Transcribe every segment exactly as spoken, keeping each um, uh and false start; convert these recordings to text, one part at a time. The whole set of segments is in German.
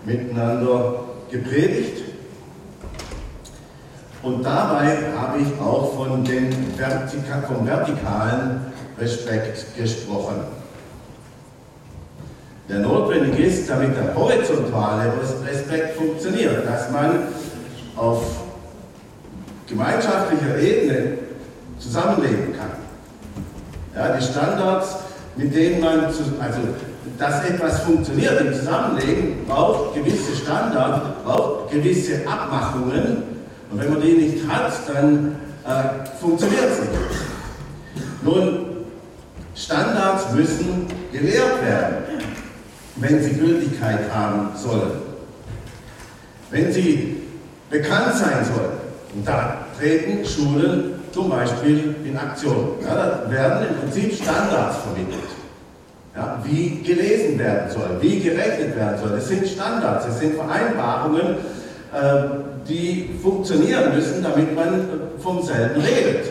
miteinander gepredigt. Und dabei habe ich auch von dem Vertika- vom vertikalen Respekt gesprochen, der notwendig ist, damit der horizontale Respekt funktioniert, dass man auf gemeinschaftlicher Ebene zusammenleben kann. Ja, die Standards, mit denen man, also dass etwas funktioniert im Zusammenleben, braucht gewisse Standards, braucht gewisse Abmachungen. Und wenn man die nicht hat, dann äh, funktioniert es nicht. Nun, Standards müssen gelehrt werden, wenn sie Gültigkeit haben sollen. Wenn sie bekannt sein sollen. Und da treten Schulen zum Beispiel in Aktion. Ja, da werden im Prinzip Standards vermittelt. Ja, wie gelesen werden soll, wie gerechnet werden soll. Es sind Standards, es sind Vereinbarungen, äh, die funktionieren müssen, damit man vom selben redet.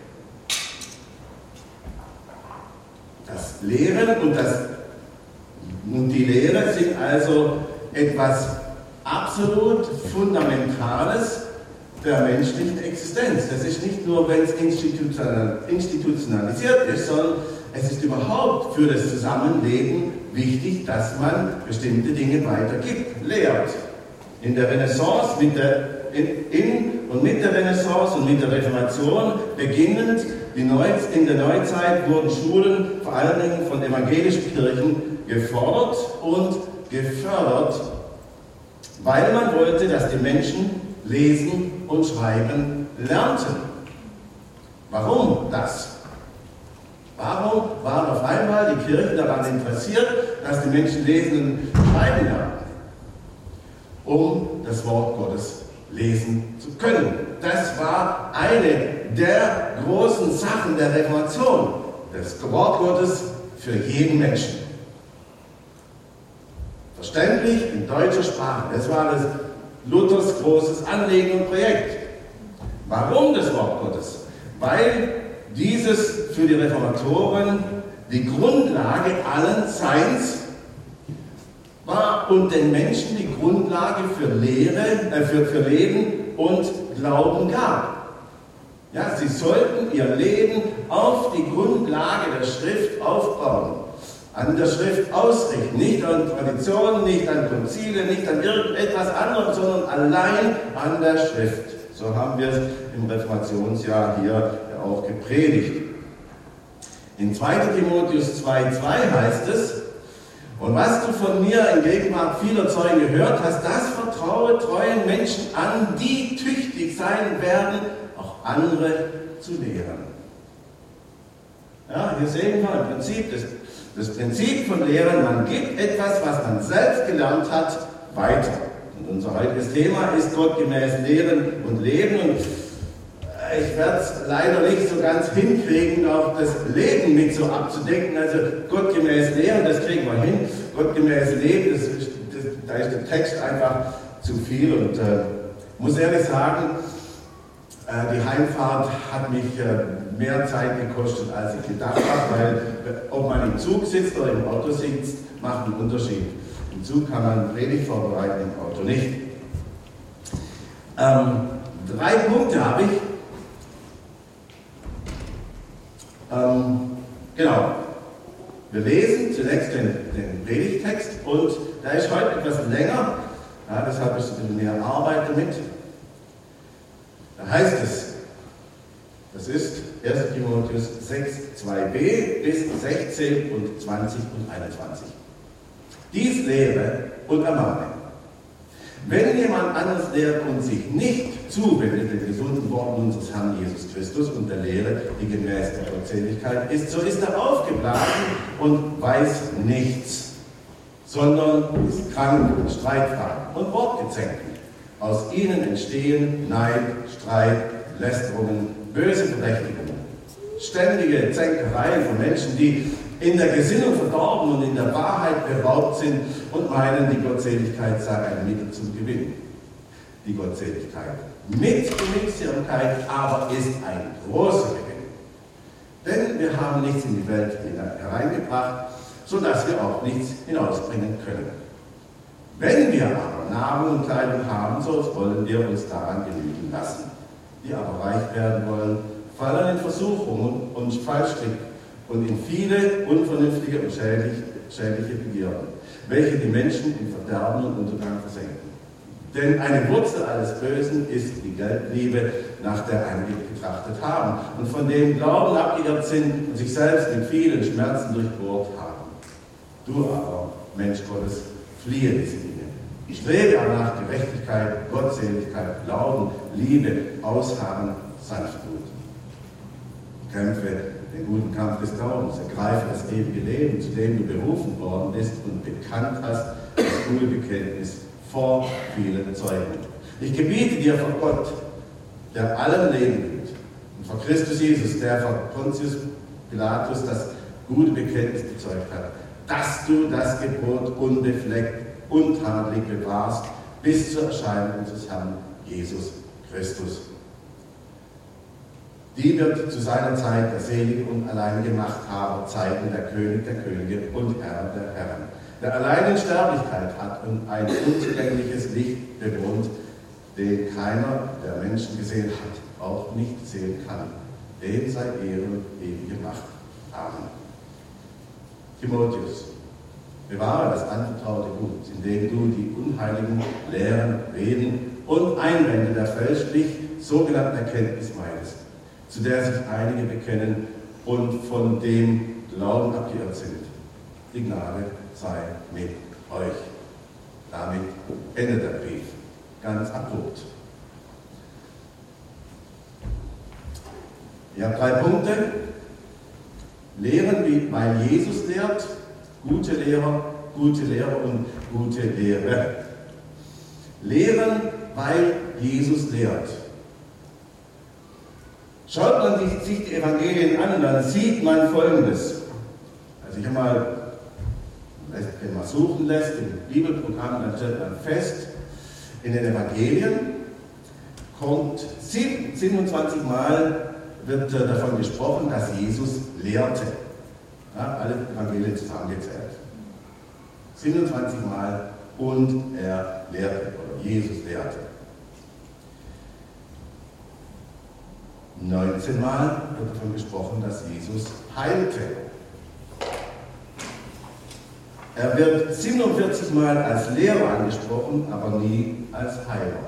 Das Lehren und, das, und die Lehre sind also etwas absolut Fundamentales der menschlichen Existenz. Das ist nicht nur, wenn es institutionalisiert ist, sondern es ist überhaupt für das Zusammenleben wichtig, dass man bestimmte Dinge weitergibt, lehrt. In der Renaissance, mit der, in, in und mit der Renaissance und mit der Reformation beginnend, die Neu, in der Neuzeit wurden Schulen vor allen Dingen von evangelischen Kirchen gefordert und gefördert, weil man wollte, dass die Menschen lesen und schreiben lernten. Warum das? Warum waren auf einmal die Kirchen daran interessiert, dass die Menschen lesen und schreiben lernen? Um das Wort Gottes lesen zu können. Das war eine der großen Sachen der Reformation. Das Wort Gottes für jeden Menschen. Verständlich in deutscher Sprache. Das war das Luthers großes Anliegen und Projekt. Warum das Wort Gottes? Weil dieses für die Reformatoren die Grundlage allen Seins war und den Menschen die Grundlage für Lehre, äh, für, für Leben und Glauben gab. Ja, sie sollten ihr Leben auf die Grundlage der Schrift aufbauen, an der Schrift ausrichten, nicht an Traditionen, nicht an Konzile, nicht an irgendetwas anderem, sondern allein an der Schrift. So haben wir es im Reformationsjahr hier auch gepredigt. In zweiter Timotheus zwei zwei heißt es: Und was du von mir in Gegenwart vieler Zeugen gehört hast, das vertraue treuen Menschen an, die tüchtig sein werden, auch andere zu lehren. Ja, hier sehen wir im Prinzip das, das Prinzip von Lehren: Man gibt etwas, was man selbst gelernt hat, weiter. Und unser heutiges Thema ist gottgemäß Lehren und Leben. Und ich werde es leider nicht so ganz hinkriegen, auch das Leben mit so abzudecken. Also gottgemäß Lehren, das kriegen wir hin. Gottgemäß Leben, das, das, da ist der Text einfach zu viel. Und äh, muss ehrlich sagen, äh, die Heimfahrt hat mich äh, mehr Zeit gekostet, als ich gedacht habe, weil äh, ob man im Zug sitzt oder im Auto sitzt, macht einen Unterschied. Im Zug kann man Predigt vorbereiten, im Auto nicht. Ähm, drei Punkte habe ich. Ähm, genau. Wir lesen zunächst den, den Predigtext und der ist heute etwas länger, ja, deshalb ist ein bisschen mehr Arbeit damit. Da heißt es, das ist erster Timotheus sechs zwei b bis sechzehn und zwanzig und einundzwanzig. Dies lehre und ermahne. Wenn jemand anders lehrt und sich nicht zuwendet den gesunden Worten unseres Herrn Jesus Christus und der Lehre, die gemäß der Gottseligkeit ist, so ist er aufgeblasen und weiß nichts, sondern ist krank, streitfrei und wortgezänkt. Aus ihnen entstehen Neid, Streit, Lästerungen, böse Verdächtigungen, ständige Zänkereien von Menschen, die in der Gesinnung verdorben und in der Wahrheit beraubt sind und meinen, die Gottseligkeit sei ein Mittel zum Gewinn. Die Gottseligkeit mit Genügsamkeit aber ist ein großer Gewinn. Denn wir haben nichts in die Welt hereingebracht, sodass wir auch nichts hinausbringen können. Wenn wir aber Nahrung und Kleidung haben, so wollen wir uns daran genügen lassen. Die aber reich werden wollen, fallen in Versuchungen und Fallstrick und in viele unvernünftige und schädliche Begierden, welche die Menschen in Verderben und Untergang versenken. Denn eine Wurzel alles Bösen ist die Geldliebe, nach der einige getrachtet haben und von dem Glauben abgeirrt sind und sich selbst mit vielen Schmerzen durchbohrt haben. Du aber, Mensch Gottes, fliehe diese Dinge. Ich strebe aber nach Gerechtigkeit, Gottseligkeit, Glauben, Liebe, Ausharren, Sanftmut. Kämpfe den guten Kampf des Glaubens, ergreife das ewige Leben, zu dem du berufen worden bist und bekannt hast, das gute Bekenntnis vor vielen Zeugen. Ich gebiete dir vor Gott, der allem Leben gibt, und vor Christus Jesus, der vor Pontius Pilatus das gute Bekenntnis bezeugt hat, dass du das Gebot unbefleckt und untadelig bewahrst, bis zur Erscheinung unseres Herrn Jesus Christus. Die wird zu seiner Zeit der selige und alleinige Machthaber, Zeiten der König der Könige und Herr der Herren, der allein in Sterblichkeit hat und ein unzugängliches Licht bewohnt, den keiner der Menschen gesehen hat, auch nicht sehen kann. Dem sei Ehre und ewige Macht. Amen. Timotheus, bewahre das anvertraute Gut, indem du die unheiligen Lehren, Reden und Einwände der fälschlich sogenannten Erkenntnis meidest, zu der sich einige bekennen und von dem Glauben abgeirrt sind. Die Gnade sei mit euch. Damit endet der Brief. Ganz abrupt. Ich habe drei Punkte. Lehren, wie weil Jesus lehrt, gute Lehrer, gute Lehrer und gute Lehre. Lehren, weil Jesus lehrt. Schaut man sich die Evangelien an, dann sieht man Folgendes. Also ich habe mal, wenn man suchen lässt im Bibelprogramm, dann stellt man fest, in den Evangelien kommt siebenundzwanzig Mal wird davon gesprochen, dass Jesus lehrte. Ja, alle Evangelien zusammengezählt. siebenundzwanzig Mal und er lehrte, oder Jesus lehrte. neunzehn Mal wird davon gesprochen, dass Jesus heilte. Er wird siebenundvierzig Mal als Lehrer angesprochen, aber nie als Heiler.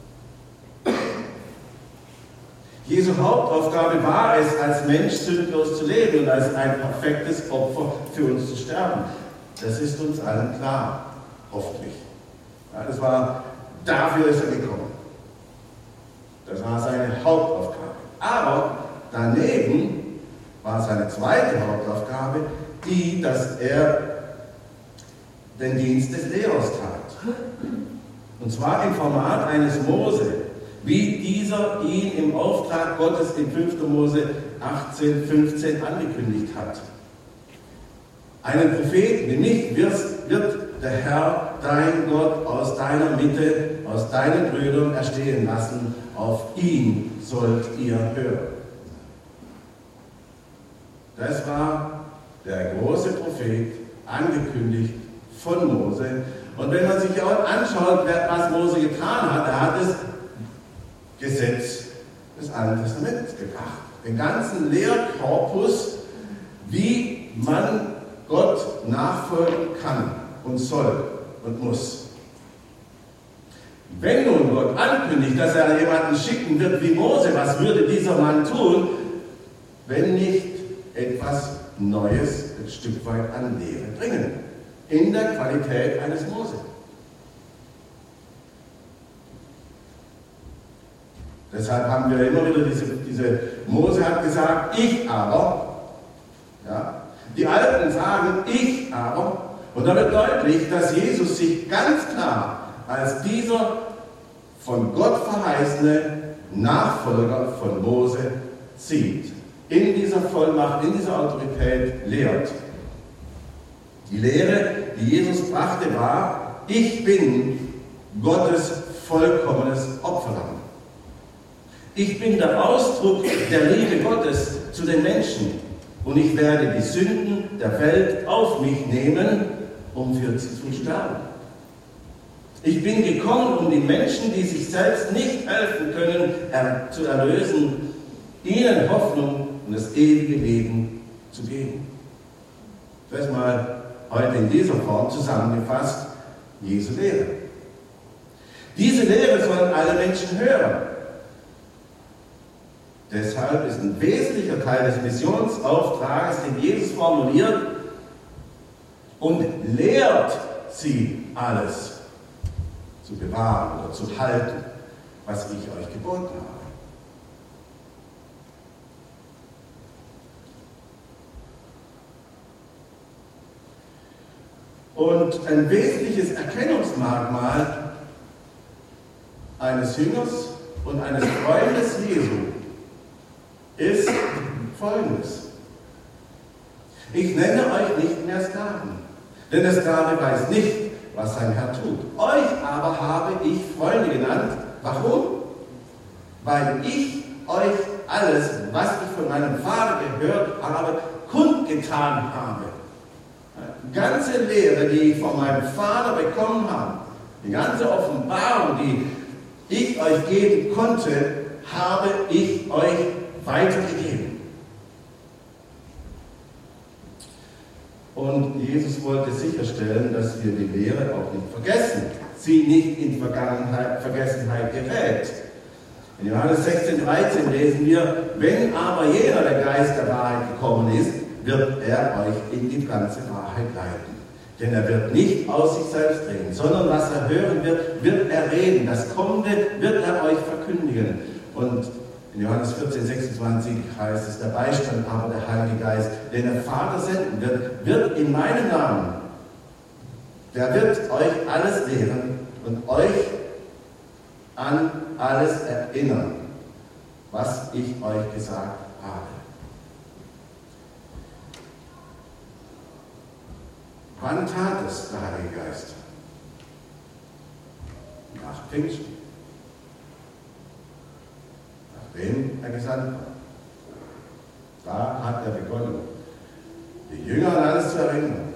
Jesu Hauptaufgabe war es, als Mensch sündlos zu leben und als ein perfektes Opfer für uns zu sterben. Das ist uns allen klar, hoffentlich. Ja, das war, dafür ist er gekommen. Das war seine Hauptaufgabe. Aber daneben war seine zweite Hauptaufgabe die, dass er den Dienst des Lehrers tat. Und zwar im Format eines Mose, wie dieser ihn im Auftrag Gottes in fünfter Mose achtzehn, fünfzehn angekündigt hat. Einen Propheten wie mich wirst, wird der Herr, dein Gott, aus deiner Mitte, aus deinen Brüdern erstehen lassen. Auf ihn sollt ihr hören. Das war der große Prophet, angekündigt von Mose. Und wenn man sich auch anschaut, was Mose getan hat, er hat das Gesetz des Alten Testaments gebracht. Den ganzen Lehrkorpus, wie man Gott nachfolgen kann und soll und muss. Wenn nun Gott ankündigt, dass er jemanden schicken wird wie Mose, was würde dieser Mann tun, wenn nicht etwas Neues ein Stück weit an Lehre bringen? In der Qualität eines Mose. Deshalb haben wir immer wieder diese, diese Mose hat gesagt, ich aber. Ja, die Alten sagen, ich aber. Und da wird deutlich, dass Jesus sich ganz klar als dieser von Gott verheißene Nachfolger von Mose sieht. In dieser Vollmacht, in dieser Autorität lehrt. Die Lehre, die Jesus brachte, war, ich bin Gottes vollkommenes Opferlamm. Ich bin der Ausdruck der Liebe Gottes zu den Menschen und ich werde die Sünden der Welt auf mich nehmen, um für sie zu sterben. Ich bin gekommen, um die Menschen, die sich selbst nicht helfen können, er, zu erlösen, ihnen Hoffnung und das ewige Leben zu geben. Das mal heute in dieser Form zusammengefasst, Jesu Lehre. Diese Lehre sollen alle Menschen hören. Deshalb ist ein wesentlicher Teil des Missionsauftrages, den Jesus formuliert, und lehrt sie alles zu bewahren oder zu halten, was ich euch geboten habe. Und ein wesentliches Erkennungsmerkmal eines Jüngers und eines Freundes Jesu ist Folgendes. Ich nenne euch nicht mehr Sklaven, denn der Sklave weiß nicht, was sein Herr tut. Euch aber habe ich Freunde genannt. Warum? Weil ich euch alles, was ich von meinem Vater gehört habe, kundgetan habe. Die ganze Lehre, die ich von meinem Vater bekommen habe, die ganze Offenbarung, die ich euch geben konnte, habe ich euch weitergegeben. Und Jesus wollte sicherstellen, dass wir die Lehre auch nicht vergessen, sie nicht in Vergangenheit, Vergessenheit gerät. In Johannes sechzehn, dreizehn lesen wir, wenn aber jener, der Geist der Wahrheit gekommen ist, wird er euch in die ganze Wahrheit leiten. Denn er wird nicht aus sich selbst reden, sondern was er hören wird, wird er reden. Das Kommende wird er euch verkündigen. Und in Johannes vierzehn, sechsundzwanzig heißt es, der Beistand aber, der Heilige Geist, den der Vater senden wird, wird in meinem Namen, der wird euch alles lehren und euch an alles erinnern, was ich euch gesagt habe. Wann tat es der Heilige Geist? Nach Pfingsten. Nachdem er gesandt war. Da hat er begonnen, die Jünger an alles zu erinnern.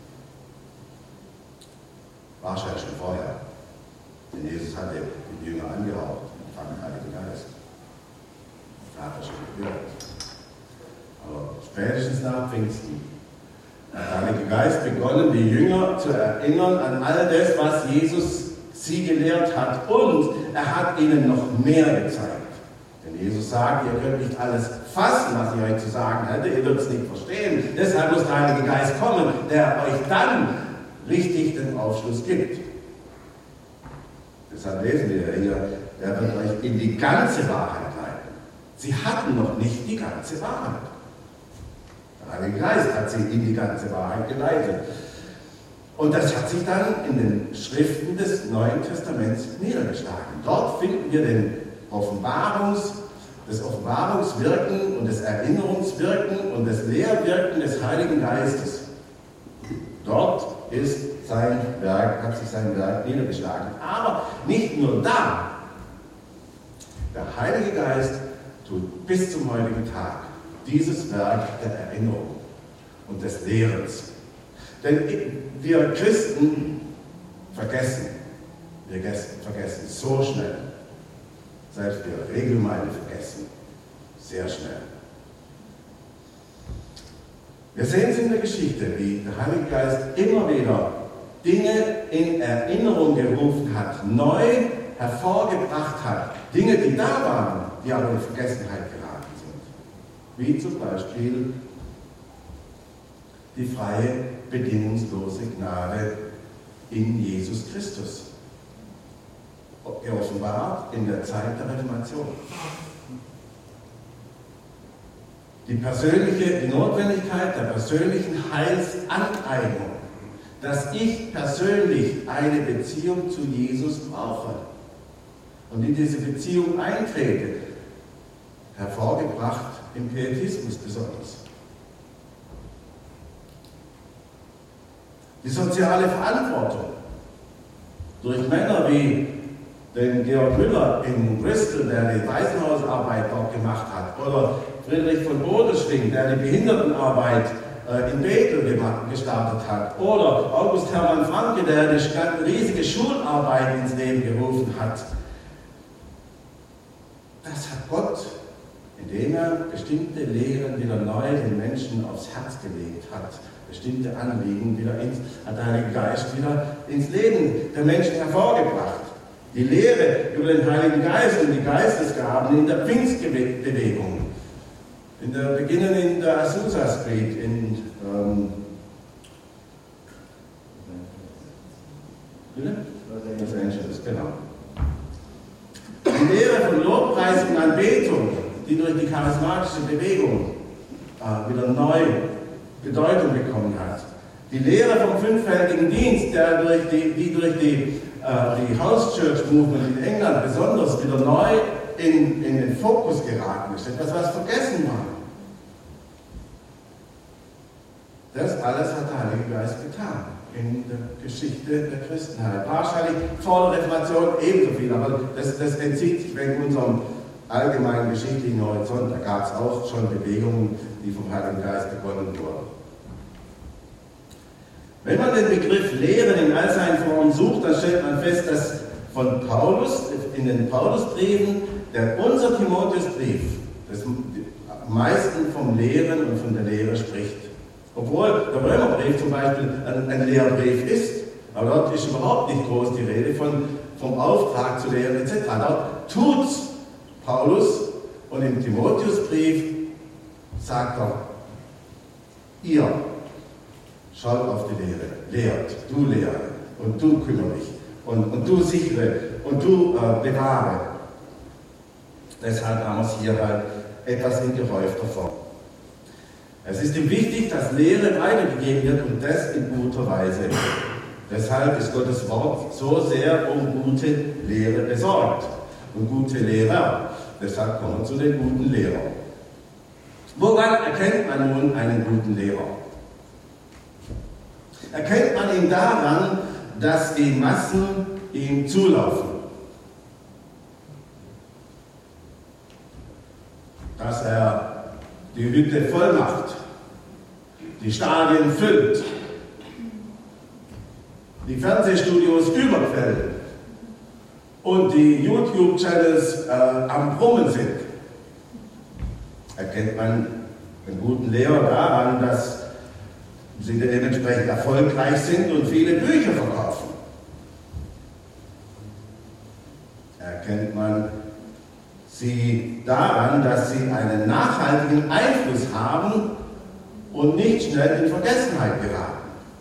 Wahrscheinlich schon vorher. Denn Jesus hatte die Jünger angehaucht, empfangen Heiligen Geist. Da hat er schon gehört. Aber spätestens nach Pfingsten hat der Heilige Geist begonnen, die Jünger zu erinnern an all das, was Jesus sie gelehrt hat. Und er hat ihnen noch mehr gezeigt. Denn Jesus sagt, ihr könnt nicht alles fassen, was ich euch zu sagen hätte, ihr werdet es nicht verstehen. Deshalb muss der Heilige Geist kommen, der euch dann richtig den Aufschluss gibt. Deshalb lesen wir hier, er wird euch in die ganze Wahrheit leiten. Sie hatten noch nicht die ganze Wahrheit. Der Heilige Geist hat sie in die ganze Wahrheit geleitet. Und das hat sich dann in den Schriften des Neuen Testaments niedergeschlagen. Dort finden wir den Offenbarungs, das Offenbarungswirken und das Erinnerungswirken und das Lehrwirken des Heiligen Geistes. Dort ist sein Werk, hat sich sein Werk niedergeschlagen. Aber nicht nur da. Der Heilige Geist tut bis zum heutigen Tag dieses Werk der Erinnerung und des Lehrens. Denn wir Christen vergessen, wir vergessen so schnell. Selbst wir Regelgemeinde vergessen, sehr schnell. Wir sehen es in der Geschichte, wie der Heilige Geist immer wieder Dinge in Erinnerung gerufen hat, neu hervorgebracht hat. Dinge, die da waren, die aber in Vergessenheit geraten sind. Wie zum Beispiel die freie, bedingungslose Gnade in Jesus Christus. Geoffenbart in der Zeit der Reformation. Die persönliche, die Notwendigkeit der persönlichen Heilsaneignung, dass ich persönlich eine Beziehung zu Jesus brauche und in diese Beziehung eintrete, hervorgebracht im Pietismus besonders. Die soziale Verantwortung durch Männer wie den Georg Müller in Bristol, der die Waisenhausarbeit dort gemacht hat, oder Friedrich von Bodelschwing, der die Behindertenarbeit äh, in Bethel gestartet hat. Oder August Hermann Franke, der eine riesige Schularbeit ins Leben gerufen hat. Das hat Gott, indem er bestimmte Lehren wieder neu den Menschen aufs Herz gelegt hat, bestimmte Anliegen wieder ins, hat der Heilige Geist wieder ins Leben der Menschen hervorgebracht. Die Lehre über den Heiligen Geist und die Geistesgaben in der Pfingstbewegung, in der, beginnen in der Azusa Street in ähm, Los Angeles, genau. Die Lehre von Lobpreis und Anbetung, die durch die charismatische Bewegung äh, wieder neu Bedeutung bekommen hat. Die Lehre vom fünffältigen Dienst, der durch die, die durch die, äh, die House Church Movement in England besonders wieder neu in, in den Fokus geraten ist, etwas, was vergessen war. Das alles hat der Heilige Geist getan in der Geschichte der Christenheit. Wahrscheinlich vor der Reformation ebenso viel, aber das, das entzieht sich wegen unserem allgemeinen geschichtlichen Horizont. Da gab es auch schon Bewegungen, die vom Heiligen Geist begonnen wurden. Wenn man den Begriff Lehren in all seinen Formen sucht, dann stellt man fest, dass von Paulus, in den Paulusbriefen, der unser Timotheusbrief, das am meisten vom Lehren und von der Lehre spricht. Obwohl der Römerbrief zum Beispiel ein, ein Lehrbrief ist, aber dort ist überhaupt nicht groß die Rede von, vom Auftrag zu lehren et cetera. Dort tut Paulus und im Timotheusbrief sagt er, ihr schaut auf die Lehre, lehrt, du lehre und du kümmere dich und, und du sichere und du äh, bewahre. Deshalb haben wir es hier halt etwas in gehäufter Form. Es ist ihm wichtig, dass Lehre weitergegeben wird und das in guter Weise. Deshalb ist Gottes Wort so sehr um gute Lehre besorgt und gute Lehrer. Deshalb kommen wir zu den guten Lehrern. Woran erkennt man nun einen guten Lehrer? Erkennt man ihn daran, dass die Massen ihm zulaufen. Dass er die Hütte voll macht, die Stadien füllt, die Fernsehstudios überquellen und die YouTube-Channels äh, am Brummen sind. Erkennt man einen guten Lehrer daran, dass sie dementsprechend erfolgreich sind und viele Bücher verkaufen. Erkennt man sie daran, dass sie einen nachhaltigen Einfluss haben und nicht schnell in Vergessenheit geraten.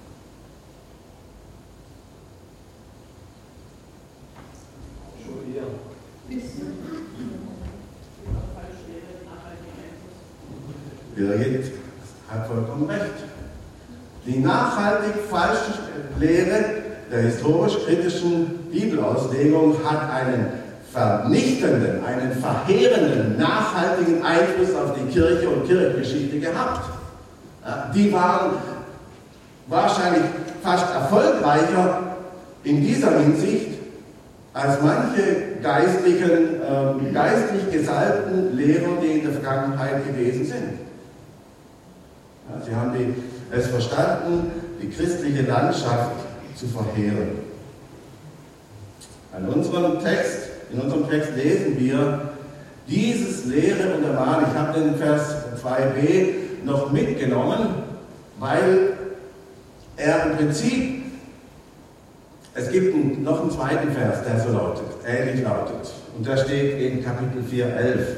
Birgit hat vollkommen recht. Die nachhaltig falsche Lehre der historisch-kritischen Bibelauslegung hat einen vernichtenden, einen verheerenden, nachhaltigen Einfluss auf die Kirche und Kirchengeschichte gehabt. Die waren wahrscheinlich fast erfolgreicher in dieser Hinsicht als manche geistlichen, äh, geistlich gesalbten Lehrer, die in der Vergangenheit gewesen sind. Ja, sie haben die, es verstanden, die christliche Landschaft zu verheeren. An unserem Text, in unserem Text lesen wir dieses Lehre und Ermahnen. Ich habe den Vers zwei b noch mitgenommen, weil er im Prinzip, es gibt einen, noch einen zweiten Vers, der so lautet, ähnlich lautet. Und der steht in Kapitel vier, elf.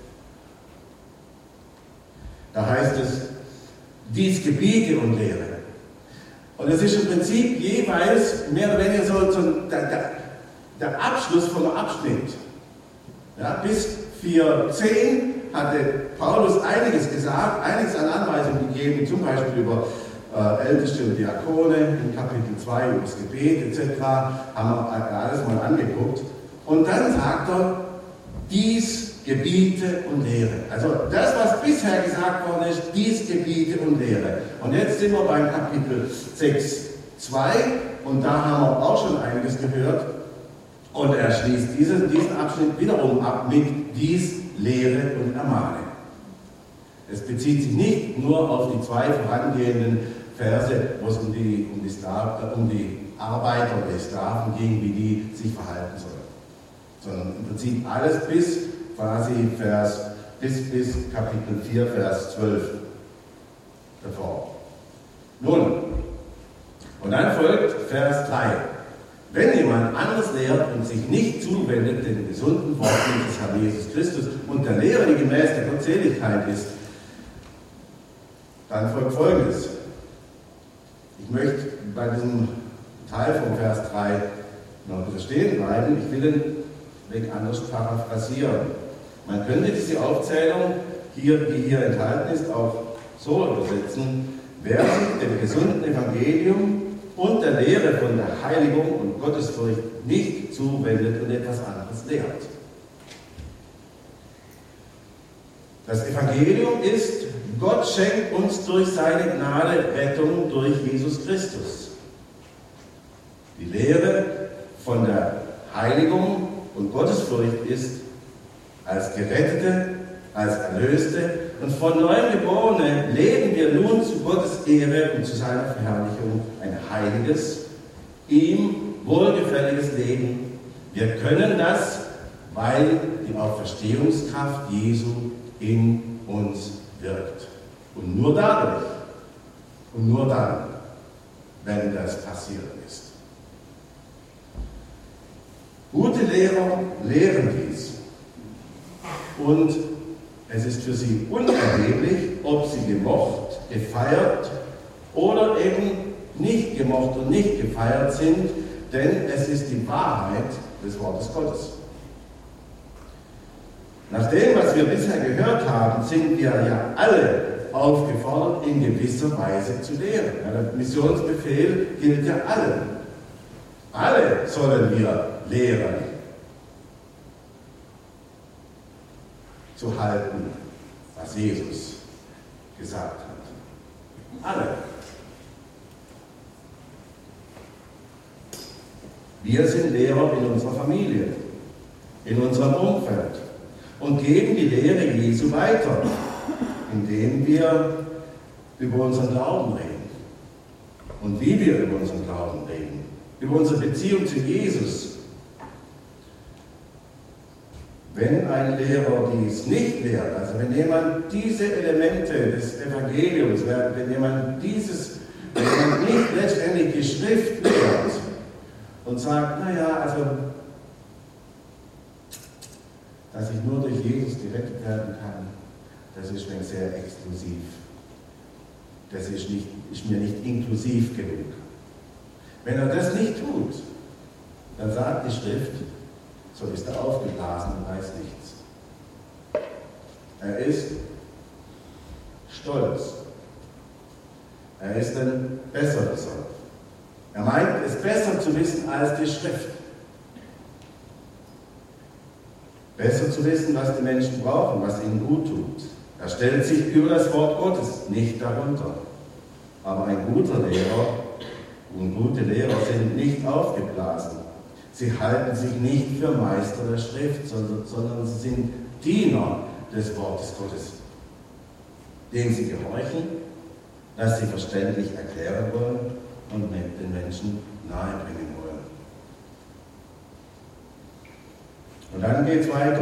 Da heißt es, dies gebiete und lehre. Und es ist im Prinzip jeweils mehr oder weniger so, so der, der, der Abschluss vom Abschnitt. Ja, bis vier zehn hatte Paulus einiges gesagt, einiges an Anweisungen gegeben, zum Beispiel über äh, Älteste und Diakone, in Kapitel zwei über das Gebet et cetera, haben wir alles mal angeguckt. Und dann sagt er, dies gebiete und lehre. Also das, was bisher gesagt worden ist, dies gebiete und lehre. Und jetzt sind wir beim Kapitel sechs zwei und da haben wir auch schon einiges gehört. Und er schließt diesen, diesen Abschnitt wiederum ab mit dies lehre und ermahne. Es bezieht sich nicht nur auf die zwei vorangehenden Verse, wo es um die, um die, Sklaven, um die Arbeiter oder die Sklaven ging, wie die sich verhalten sollen. Sondern im Prinzip alles bis quasi Vers, bis, bis Kapitel vier, Vers zwölf davor. Nun, und dann folgt Vers drei. Wenn jemand anders lehrt und sich nicht zuwendet den gesunden Worten des Herrn Jesus Christus und der Lehre, die gemäß der Gottseligkeit ist, dann folgt Folgendes. Ich möchte bei diesem Teil von Vers drei noch ein bisschen stehen bleiben. Ich will ihn wegen anders paraphrasieren. Man könnte diese Aufzählung, hier, die hier enthalten ist, auch so übersetzen: Wer sich dem gesunden Evangelium und der Lehre von der Heiligung und Gottesfurcht nicht zuwendet und etwas anderes lehrt. Das Evangelium ist, Gott schenkt uns durch seine Gnade Rettung durch Jesus Christus. Die Lehre von der Heiligung und Gottesfurcht ist, als Gerettete, als Erlöste und von Neuem Geborene leben wir nun zu Gottes Ehre und zu seiner Verherrlichung ein heiliges, ihm wohlgefälliges Leben. Wir können das, weil die Auferstehungskraft Jesu in uns wirkt. Und nur dadurch und nur dann, wenn das passiert ist. Gute Lehrer lehren dies. Und es ist für sie unerheblich, ob sie gemocht, gefeiert oder eben nicht gemocht und nicht gefeiert sind, denn es ist die Wahrheit des Wortes Gottes. Nach dem, was wir bisher gehört haben, sind wir ja alle aufgefordert, in gewisser Weise zu lehren. Ja, der Missionsbefehl gilt ja allen. Alle sollen wir lehren, zu halten, was Jesus gesagt hat. Alle. Wir sind Lehrer in unserer Familie, in unserem Umfeld und geben die Lehre Jesu weiter, indem wir über unseren Glauben reden und wie wir über unseren Glauben reden, über unsere Beziehung zu Jesus. Wenn ein Lehrer dies nicht lehrt, also wenn jemand diese Elemente des Evangeliums, wenn jemand dieses, wenn jemand nicht letztendlich die Schrift lehrt und sagt, naja, also, dass ich nur durch Jesus gerettet werden kann, das ist mir sehr exklusiv. Das ist, nicht, ist mir nicht inklusiv genug. Wenn er das nicht tut, dann sagt die Schrift, so ist er aufgeblasen und weiß nichts. Er ist stolz. Er ist ein Besserwisser. Er meint, es besser zu wissen als die Schrift. Besser zu wissen, was die Menschen brauchen, was ihnen gut tut. Er stellt sich über das Wort Gottes nicht darunter. Aber ein guter Lehrer und gute Lehrer sind nicht aufgeblasen. Sie halten sich nicht für Meister der Schrift, sondern, sondern sie sind Diener des Wortes Gottes, denen sie gehorchen, das sie verständlich erklären wollen und den Menschen nahebringen wollen. Und dann geht es weiter.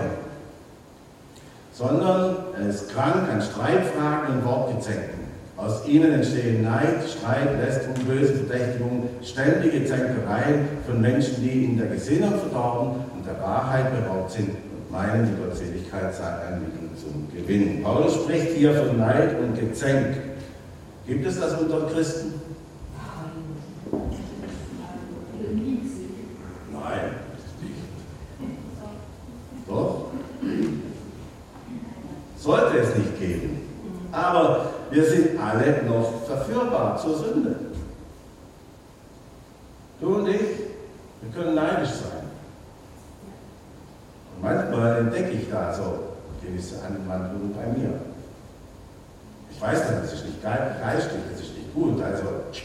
Sondern er ist krank an Streitfragen und Wortgezänken. Aus ihnen entstehen Neid, Streit, Lästerung, böse Verdächtigung, ständige Zänkereien von Menschen, die in der Gesinnung verdorben und der Wahrheit beraubt sind und meinen, die Gottseligkeit sei ein Mittel zum Gewinn. Paulus spricht hier von Neid und Gezänk. Gibt es das unter Christen? Nein, nicht. Doch? Sollte es nicht geben. Aber wir sind alle noch verführbar zur Sünde. Du und ich, wir können neidisch sein. Und manchmal entdecke ich da so gewisse Anwandlungen bei mir. Ich weiß dann, das ist nicht geistlich, das ist nicht gut, also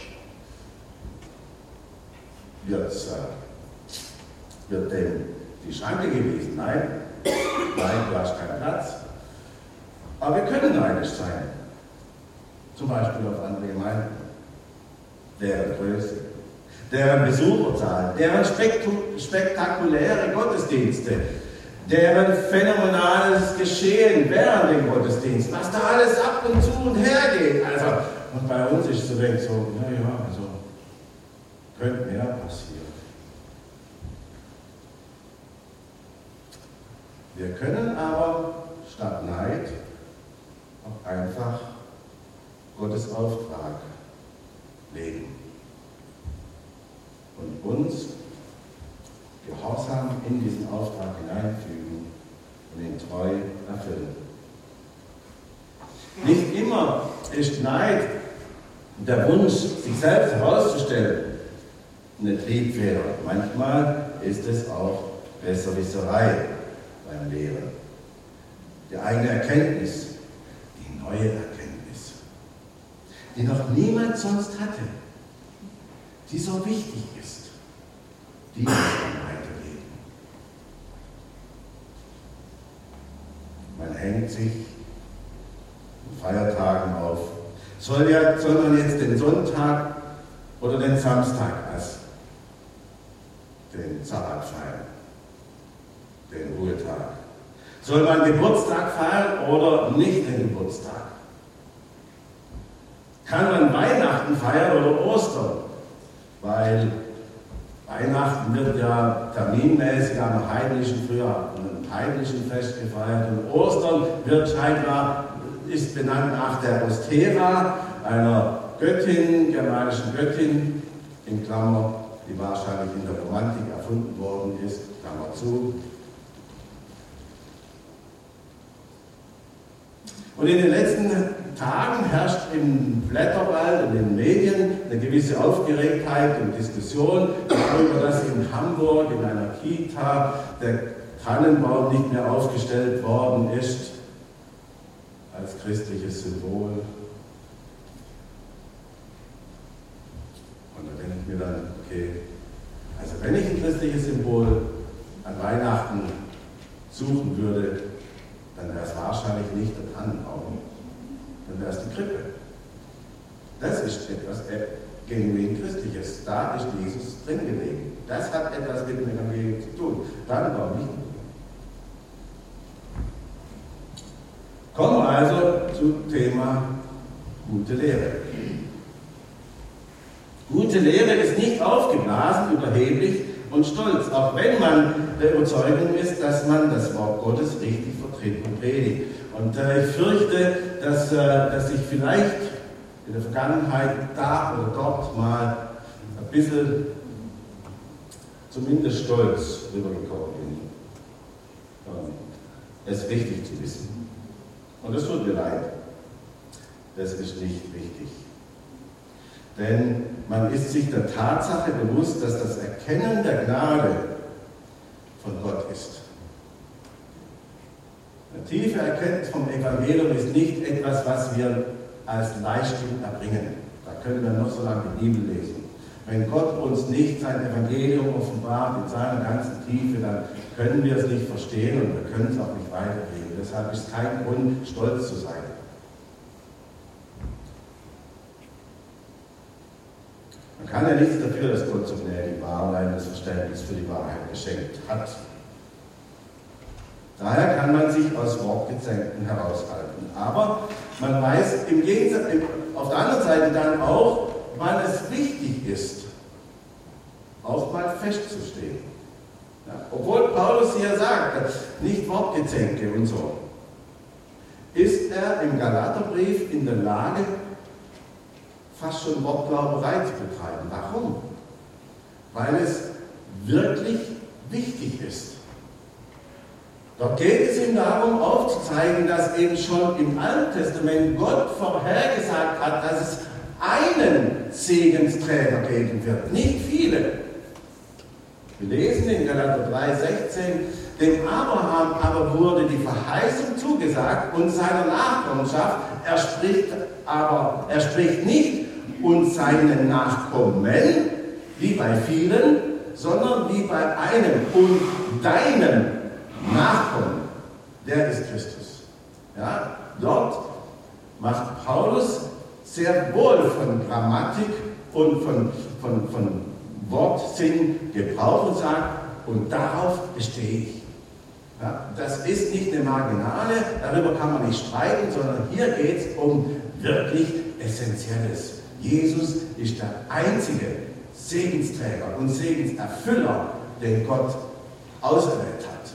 wird, äh, wird dem die Schranke gewesen. Nein, nein, du hast keinen Platz. Aber wir können neidisch sein. Zum Beispiel auf andere Gemeinden, deren Größe, deren Besucherzahlen, deren spektakuläre Gottesdienste, deren phänomenales Geschehen während dem Gottesdienst, was da alles ab und zu und her geht. Also, und bei uns ist so, denkt so, naja, also, könnte mehr passieren. Wir können aber statt Neid auch einfach Gottes Auftrag leben und uns gehorsam in diesen Auftrag hineinfügen und ihn treu erfüllen. Nicht immer ist Neid, der Wunsch, sich selbst herauszustellen, eine Triebfeder. Manchmal ist es auch Besserwisserei beim Lehren. Die eigene Erkenntnis, die neue Erkenntnis, die noch niemand sonst hatte, die so wichtig ist, die muss man weitergeben. Man hängt sich an Feiertagen auf. Soll, ja, soll man jetzt den Sonntag oder den Samstag als den Sabbat feiern, den Ruhetag? Soll man Geburtstag feiern oder nicht den Geburtstag? Kann man Weihnachten feiern oder Ostern? Weil Weihnachten wird ja terminmäßig am heidnischen Frühjahr, einem heidnischen Fest gefeiert, und Ostern wird scheinbar, ist benannt nach der Ostera, einer Göttin, germanischen Göttin, in Klammer, die wahrscheinlich in der Romantik erfunden worden ist, Klammer zu. Und in den letzten Tagen herrscht im Blätterwald und in den Medien eine gewisse Aufgeregtheit und Diskussion darüber, dass in Hamburg in einer Kita der Tannenbaum nicht mehr aufgestellt worden ist als christliches Symbol. Und da denke ich mir dann, okay, also wenn ich ein christliches Symbol an Weihnachten suchen würde, dann wäre es wahrscheinlich nicht der Tannenbaum, dann wäre es die Krippe. Das ist etwas genuin Christliches. Da ist Jesus drin gelegen. Das hat etwas mit dem Evangelium zu tun. Tannenbaum nicht. Kommen wir also zum Thema gute Lehre. Gute Lehre ist nicht aufgeblasen, überheblich und stolz, auch wenn man der Überzeugung ist, dass man das Wort Gottes richtig vertritt und predigt. Und äh, ich fürchte, dass, äh, dass ich vielleicht in der Vergangenheit da oder dort mal ein bisschen zumindest stolz rübergekommen bin. Ähm, es richtig zu wissen. Und das tut mir leid. Das ist nicht wichtig. Denn man ist sich der Tatsache bewusst, dass das Erkennen der Gnade von Gott ist. Eine tiefe Erkenntnis vom Evangelium ist nicht etwas, was wir als Leistung erbringen. Da können wir noch so lange die Bibel lesen. Wenn Gott uns nicht sein Evangelium offenbart in seiner ganzen Tiefe, dann können wir es nicht verstehen und wir können es auch nicht weitergeben. Deshalb ist kein Grund, stolz zu sein. Man kann ja nichts dafür, dass Gott so gnädig war und einem das Verständnis für die Wahrheit geschenkt hat. Daher kann man sich aus Wortgezänken heraushalten. Aber man weiß im Gegensatz, auf der anderen Seite dann auch, wann es wichtig ist, auch mal festzustehen. Ja, obwohl Paulus hier sagt, nicht Wortgezänke und so, ist er im Galaterbrief in der Lage, fast schon Wortglauberei zu betreiben. Warum? Weil es wirklich wichtig ist. Dort geht es ihm darum, aufzuzeigen, dass eben schon im Alten Testament Gott vorhergesagt hat, dass es einen Segensträger geben wird, nicht viele. Wir lesen in Galater drei sechzehn, dem Abraham aber wurde die Verheißung zugesagt und seiner Nachkommenschaft, er spricht aber, er spricht nicht und seinen Nachkommen, wie bei vielen, sondern wie bei einem und deinem Nachkommen, der ist Christus. Ja? dort macht Paulus sehr wohl von Grammatik und von, von, von Wortsinn Gebrauch und sagt, und darauf bestehe ich. Ja, das ist nicht eine Marginale, darüber kann man nicht streiten, sondern hier geht es um wirklich Essentielles. Jesus ist der einzige Segensträger und Segenserfüller, den Gott auserwählt hat.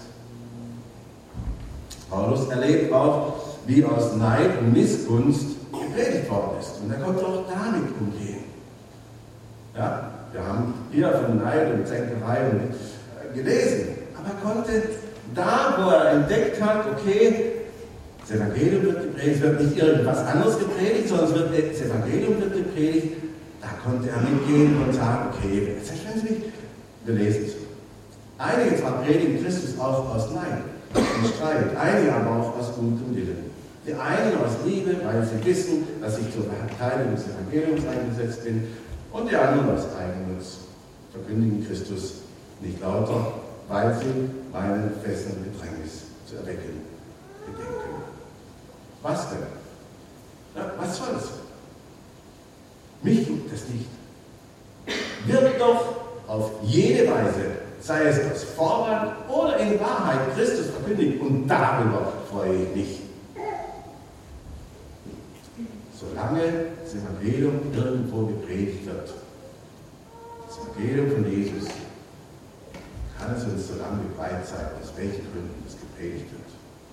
Paulus erlebt auch, wie aus Neid und Missgunst gepredigt worden ist. Und er konnte auch damit umgehen. Ja, wir haben hier von Neid und Zänkerei gelesen, aber er konnte da, wo er entdeckt hat, okay, das Evangelium wird gepredigt, es wird nicht irgendwas anderes gepredigt, sondern es wird, das Evangelium wird gepredigt, da konnte er mitgehen und sagen, okay, jetzt verstehen Sie mich? Wir lesen es. Einige zwar predigen Christus auch aus Neid und Streit, einige aber auch aus gutem Willen. Die einen aus Liebe, weil sie wissen, dass ich zur Verteidigung des Evangeliums eingesetzt bin, und die anderen aus Eigennutz verkündigen Christus nicht lauter, weil sie meinen fesselnden Bedrängnis zu erwecken gedenken. Was denn? Ja, was soll's? Mich juckt es nicht. Wird doch auf jede Weise, sei es aus Vorwand oder in Wahrheit, Christus verkündigt, und darüber freue ich mich. Solange das Evangelium irgendwo gepredigt wird, das Evangelium von Jesus, kann es uns so lange breit sein, aus welchen Gründen es gepredigt wird.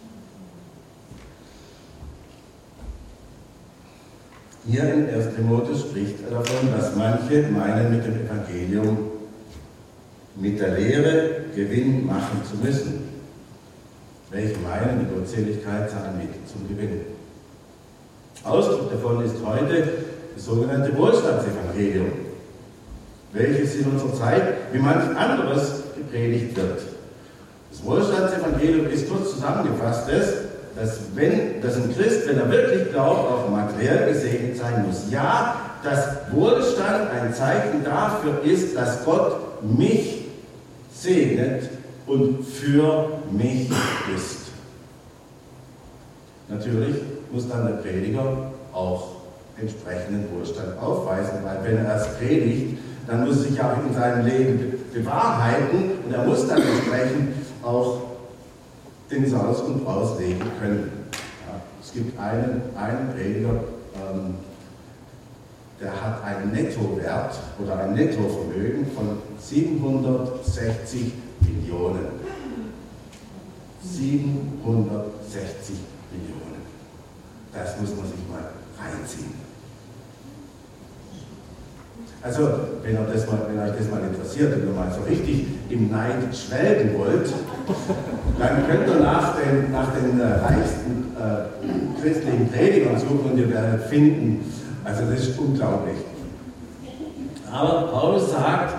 Hier in erster Timotheus spricht er davon, dass manche meinen, mit dem Evangelium, mit der Lehre Gewinn machen zu müssen. Welche meinen, die Gottseligkeit sei ein Mittel zum Gewinn. Ausdruck davon ist heute das sogenannte Wohlstandsevangelium, welches in unserer Zeit wie manch anderes gepredigt wird. Das Wohlstandsevangelium ist kurz zusammengefasst, das, dass, wenn, dass ein Christ, wenn er wirklich glaubt, auch materiell gesegnet sein muss. Ja, dass Wohlstand ein Zeichen dafür ist, dass Gott mich segnet und für mich ist. Natürlich muss dann der Prediger auch entsprechenden Wohlstand aufweisen, weil wenn er es predigt, dann muss er sich auch in seinem Leben bewahrheiten und er muss dann entsprechend auch den Saus und Braus leben können. Ja, es gibt einen, einen Prediger, ähm, der hat einen Nettowert oder ein Nettovermögen von siebenhundertsechzig Millionen. siebenhundertsechzig Millionen. Das muss man sich mal reinziehen. Also, wenn, ihr das mal, wenn euch das mal interessiert und ihr mal so richtig im Neid schwelgen wollt, dann könnt ihr nach den, nach den äh, reichsten äh, christlichen Predigern suchen und ihr werdet finden, also das ist unglaublich. Aber Paulus sagt,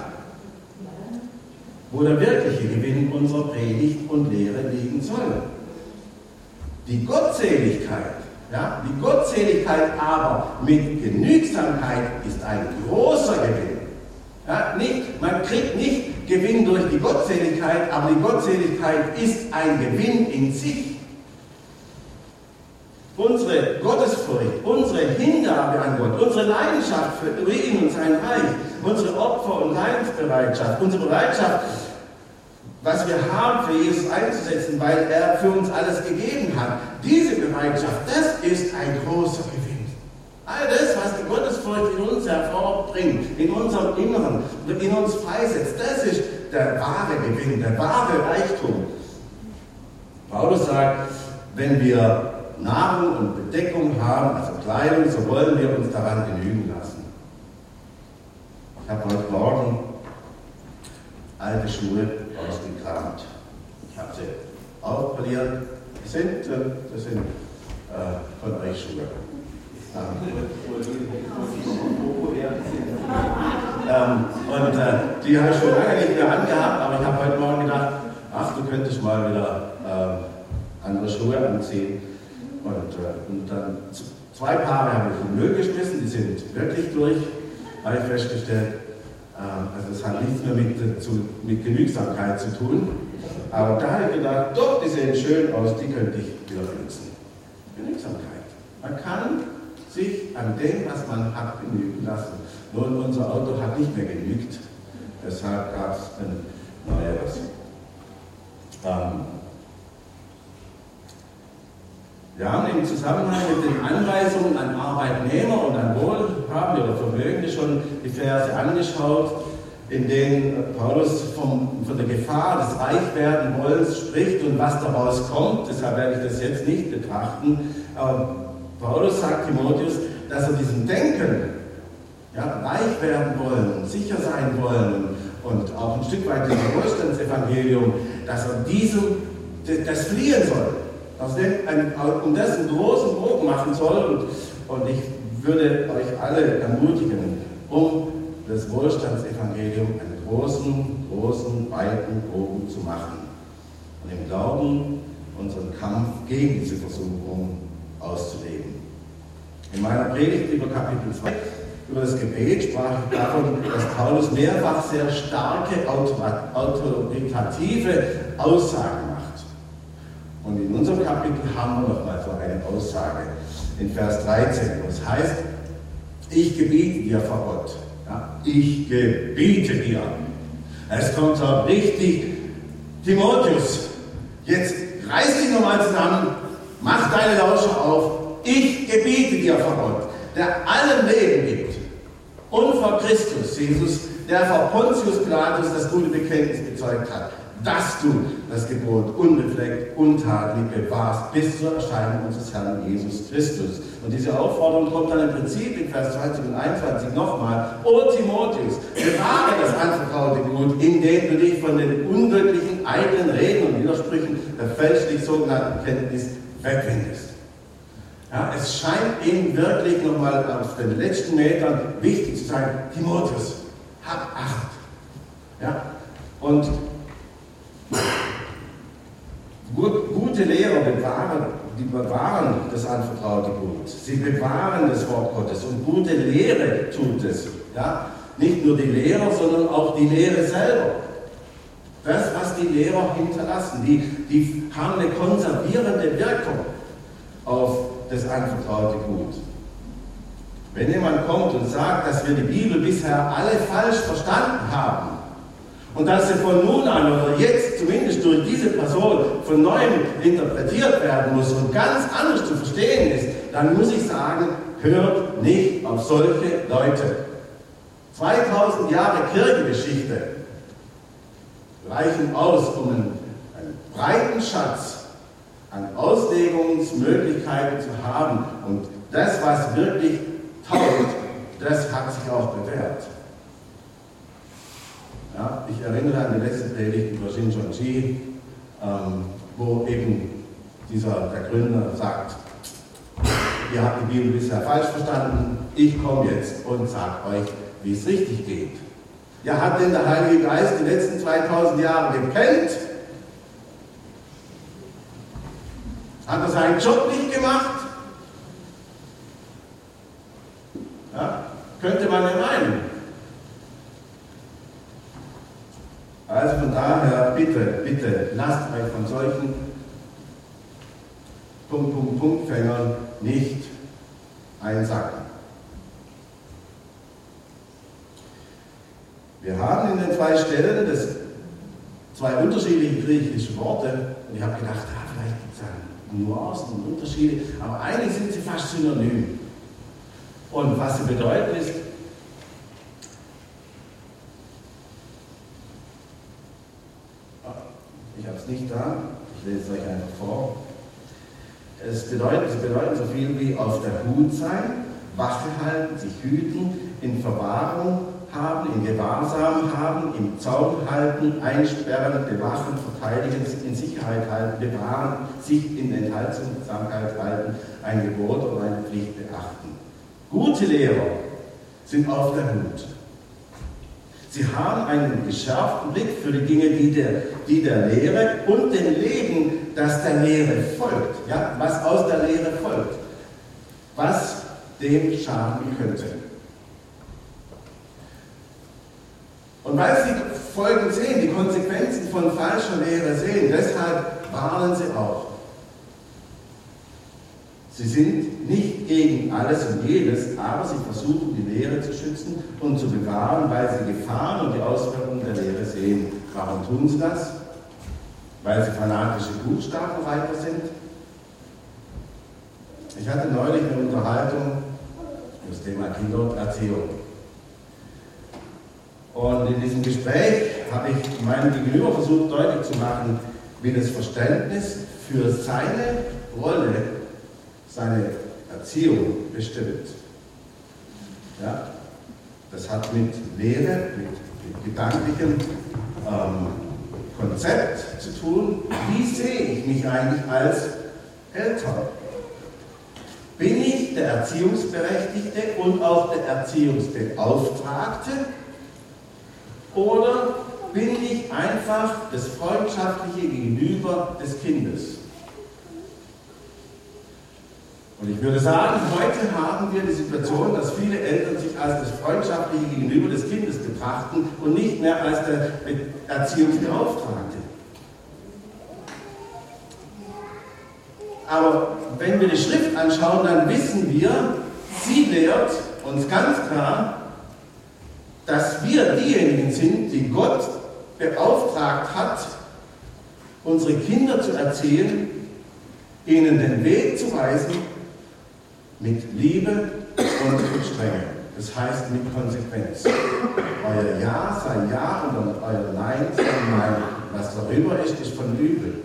wo der wirkliche Gewinn unserer Predigt und Lehre liegen soll. Die Gottseligkeit, ja, die Gottseligkeit aber mit Genügsamkeit ist ein großer Gewinn. Ja, nicht, man kriegt nicht Gewinn durch die Gottseligkeit, aber die Gottseligkeit ist ein Gewinn in sich. Unsere Gottesfurcht, unsere Hingabe an Gott, unsere Leidenschaft für ihn und sein Reich, unsere Opfer- und Leidensbereitschaft, unsere Bereitschaft, was wir haben, für Jesus einzusetzen, weil er für uns alles gegeben hat. Diese Bereitschaft, das ist ein großer Gewinn. All das, was die Gottesfurcht in uns hervorbringt, in unserem Inneren, in uns freisetzt, das ist der wahre Gewinn, der wahre Reichtum. Paulus sagt, wenn wir Nahrung und Bedeckung haben, also Kleidung, so wollen wir uns daran genügen lassen. Ich habe heute Morgen alte Schuhe ausgekramt. Ich habe sie aufpoliert. Das sind, das sind äh, von euch Schuhe. ähm, und äh, die habe ich schon lange nicht mehr angehabt, aber ich habe heute Morgen gedacht, ach, du könntest mal wieder äh, andere Schuhe anziehen. Und, äh, und dann zwei Paare habe ich in den Müll geschmissen, die sind wirklich durch, habe ich festgestellt. Also es hat nichts mehr mit, zu, mit Genügsamkeit zu tun. Aber da habe ich gedacht, doch, die sehen schön aus, die könnte ich wieder benutzen. Genügsamkeit. Man kann sich an dem, was man hat, genügen lassen. Nur unser Auto hat nicht mehr genügt. Deshalb gab es ein neueres. Ähm, wir haben im Zusammenhang mit den Anweisungen an Arbeitnehmer und an Wohlhabende oder Vermögende schon die Verse angeschaut, in denen Paulus vom, von der Gefahr des Reichwerdenwollens spricht und was daraus kommt. Deshalb werde ich das jetzt nicht betrachten. Aber Paulus sagt Timotheus, dass er diesem Denken, ja, reich werden wollen und sicher sein wollen und auch ein Stück weit diesem Wohlstandsevangelium, dass er diesem, das fliehen soll. Aus dem, ein, um das einen großen Bogen machen soll. Und, und ich würde euch alle ermutigen, um das Wohlstandsevangelium einen großen, großen, weiten Bogen zu machen. Und im Glauben unseren Kampf gegen diese Versuchung auszuleben. In meiner Predigt über Kapitel zwei, über das Gebet, sprach ich davon, dass Paulus mehrfach sehr starke, autoritative Aussagen macht. Und in unserem Kapitel haben wir nochmal so eine Aussage in Vers dreizehn, wo es heißt, ich gebiete dir vor Gott. Ja, ich gebiete dir. Es kommt so richtig, Timotheus, jetzt reiß dich nochmal zusammen, mach deine Lauscher auf, ich gebiete dir vor Gott, der allen Leben gibt. Und vor Christus, Jesus, der vor Pontius Pilatus das gute Bekenntnis bezeugt hat, dass du das Gebot unbefleckt, untadelig bewahrst bis zur Erscheinung unseres Herrn Jesus Christus. Und diese Aufforderung kommt dann im Prinzip in Vers zwanzig und einundzwanzig nochmal. O Timotheus, bewahre das anvertraute Gut, indem du dich von den unglücklichen, eigenen Reden und Widersprüchen der fälschlich sogenannten Kenntnis wegwendest. Ja, es scheint ihm wirklich nochmal auf den letzten Metern wichtig zu sein, Timotheus, hab Acht. Ja, und gute Lehrer bewahren, die bewahren das anvertraute Gut. Sie bewahren das Wort Gottes und gute Lehre tut es. Ja? Nicht nur die Lehrer, sondern auch die Lehre selber. Das, was die Lehrer hinterlassen, die, die haben eine konservierende Wirkung auf das anvertraute Gut. Wenn jemand kommt und sagt, dass wir die Bibel bisher alle falsch verstanden haben, und dass sie von nun an oder jetzt zumindest durch diese Person von neuem interpretiert werden muss und ganz anders zu verstehen ist, dann muss ich sagen, hört nicht auf solche Leute. zweitausend Jahre Kirchengeschichte reichen aus, um einen, einen breiten Schatz an Auslegungsmöglichkeiten zu haben. Und das, was wirklich taugt, das hat sich auch bewährt. Ja, ich erinnere an die letzte Predigt über Shincheonji, ähm, wo eben dieser, der Gründer sagt, ihr habt die Bibel bisher falsch verstanden, ich komme jetzt und sage euch, wie es richtig geht. Ja, hat denn der Heilige Geist die letzten zweitausend Jahre gepennt? Hat er seinen Job nicht gemacht? Ja, könnte man ja meinen. Also von daher, bitte, bitte, lasst euch von solchen Punkt, Punkt, Punktfängern nicht einsacken. Wir haben in den zwei Stellen das, zwei unterschiedliche griechische Worte und ich habe gedacht, ah, vielleicht gibt es da Nuancen und Unterschiede, aber eigentlich sind sie fast synonym. Und was sie bedeuten ist, ich habe es nicht da, ich lese es euch einfach vor. Es bedeutet, sie bedeuten so viel wie auf der Hut sein, Wache halten, sich hüten, in Verwahrung haben, in Gewahrsam haben, im Zaum halten, einsperren, bewachen, verteidigen, in Sicherheit halten, bewahren, sich in Enthaltsamkeit halten, ein Gebot oder eine Pflicht beachten. Gute Lehrer sind auf der Hut. Sie haben einen geschärften Blick für die Dinge, die der, die der Lehre und dem Leben, das der Lehre folgt. Ja, was aus der Lehre folgt. Was dem schaden könnte. Und weil sie Folgen sehen, die Konsequenzen von falscher Lehre sehen, deshalb warnen sie auch. Sie sind nicht gegen alles und jedes, aber sie versuchen, die Lehre zu schützen und zu bewahren, weil sie Gefahren und die Auswirkungen der Lehre sehen. Warum tun sie das? Weil sie fanatische Buchstabenreiter sind? Ich hatte neulich eine Unterhaltung über das Thema Kinder und Erziehung. Und in diesem Gespräch habe ich meinem Gegenüber versucht deutlich zu machen, wie das Verständnis für seine Rolle, seine Erziehung bestimmt. Ja? Das hat mit Lehre, mit, mit gedanklichem ähm, Konzept zu tun. Wie sehe ich mich eigentlich als Eltern? Bin ich der Erziehungsberechtigte und auch der Erziehungsbeauftragte? Oder bin ich einfach das freundschaftliche Gegenüber des Kindes? Und ich würde sagen, heute haben wir die Situation, dass viele Eltern sich als das freundschaftliche Gegenüber des Kindes betrachten und nicht mehr als der Erziehungsbeauftragte. Aber wenn wir die Schrift anschauen, dann wissen wir, sie lehrt uns ganz klar, dass wir diejenigen sind, die Gott beauftragt hat, unsere Kinder zu erziehen, ihnen den Weg zu weisen, mit Liebe und mit Strenge. Das heißt mit Konsequenz. Euer Ja sei Ja und euer Nein sei Nein. Was darüber ist, ist von Übel.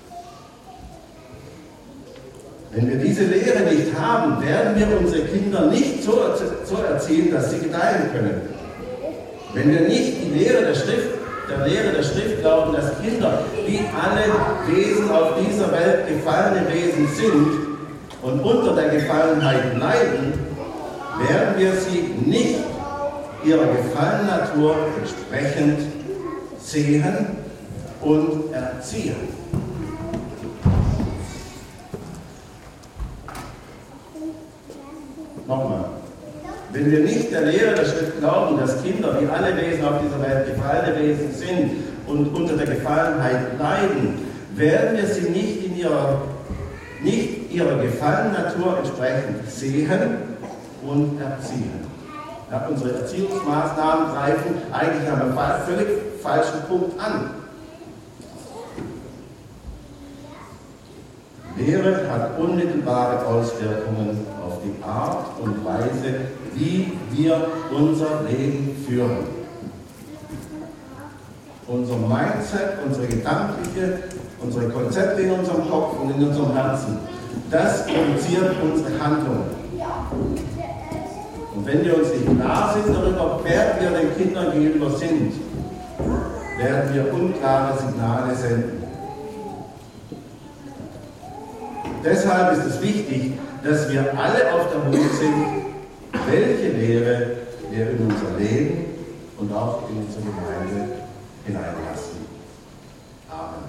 Wenn wir diese Lehre nicht haben, werden wir unsere Kinder nicht so, so erziehen, dass sie gedeihen können. Wenn wir nicht die Lehre der Schrift, der Lehre der Schrift glauben, dass Kinder wie alle Wesen auf dieser Welt gefallene Wesen sind und unter der Gefallenheit leiden, werden wir sie nicht ihrer gefallenen Natur entsprechend sehen und erziehen. Nochmal. Wenn wir nicht der Lehre der Schrift glauben, dass Kinder wie alle Wesen auf dieser Welt gefallene Wesen sind und unter der Gefallenheit leiden, werden wir sie nicht in ihrer, nicht ihrer gefallenen Natur entsprechend sehen und erziehen. Ja, unsere Erziehungsmaßnahmen greifen eigentlich an einem völlig falschen Punkt an. Lehre hat unmittelbare Auswirkungen auf die Art und Weise, wie wir unser Leben führen. Unser Mindset, unsere gedankliche, unsere Konzepte in unserem Kopf und in unserem Herzen, das produziert unsere Handlungen. Und wenn wir uns nicht klar sind darüber, wer wir den Kindern gegenüber sind, werden wir unklare Signale senden. Deshalb ist es wichtig, dass wir alle auf der Hut sind, welche Lehre wir in unser Leben und auch in unsere Gemeinde hineinlassen. Amen.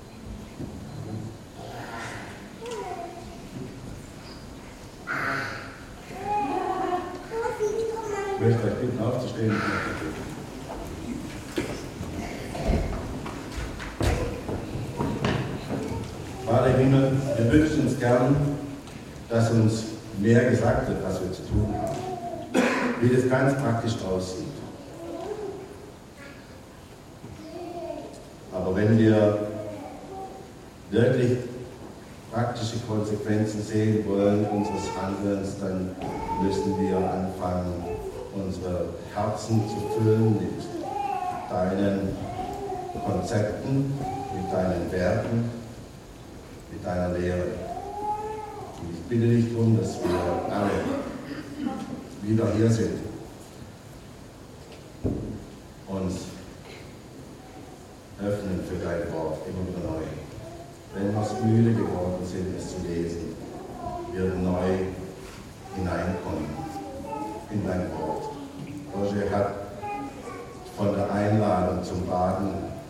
Ich möchte euch bitten, aufzustehen. Vater im Himmel, wir wünschen uns gern, dass uns mehr gesagt wird, was wir zu tun haben, wie das ganz praktisch aussieht. Aber wenn wir wirklich praktische Konsequenzen sehen wollen unseres Handelns, dann müssen wir anfangen, unsere Herzen zu füllen mit deinen Konzepten, mit deinen Werten, mit deiner Lehre. Und ich bitte dich darum, dass wir alle wieder hier sind, uns öffnen für dein Wort immer wieder neu. Wenn wir müde geworden sind, es zu lesen, wir neu hineinkommen in dein Wort. Roger hat von der Einladung zum Baden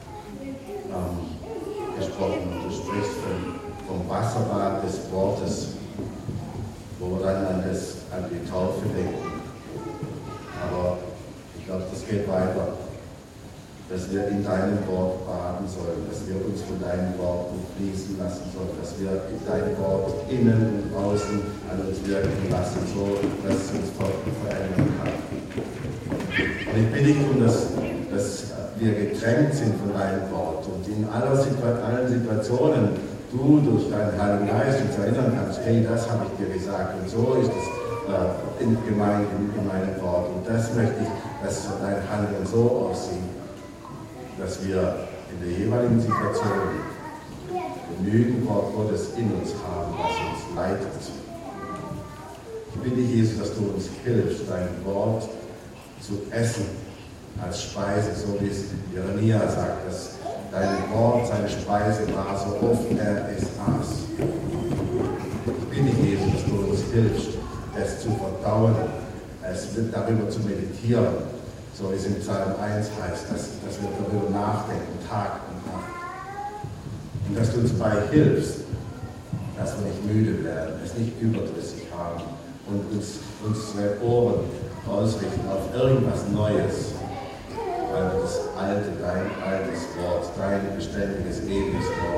ähm, gesprochen und du sprichst von vom Wasserbad des Wortes, wo wir dann an, das, an die Taufe denken. Aber ich glaube, das geht weiter. dass wir in deinem Wort baden sollen, dass wir uns von deinem Wort fließen lassen sollen, dass wir in dein Wort innen und außen an uns wirken lassen, so dass es uns verändern kann. Und ich bitte dich darum, dass, dass wir getränkt sind von deinem Wort und in aller Situa- allen Situationen du durch deinen Heiligen Geist uns erinnern kannst, hey, das habe ich dir gesagt und so ist es äh, in, gemeint in, in meinem Wort und das möchte ich, dass dein Handeln so aussieht, dass wir in der jeweiligen Situation genügend Wort Gottes in uns haben, was uns leitet. Ich bitte dich, Jesus, dass du uns hilfst, dein Wort zu essen als Speise, so wie es Jeremia sagt, dass dein Wort seine Speise war, so oft er es aß. Ich bitte dich, Jesus, dass du uns hilfst, es zu verdauen, es darüber zu meditieren, so wie es in Psalm eins heißt, dass, dass wir darüber nachdenken, Tag und Nacht. Und dass du uns dabei hilfst, dass wir nicht müde werden, es nicht überdrüssig haben und uns unsere Ohren ausrichten auf irgendwas Neues, weil wir das alte, dein altes Wort, dein beständiges, ewiges Wort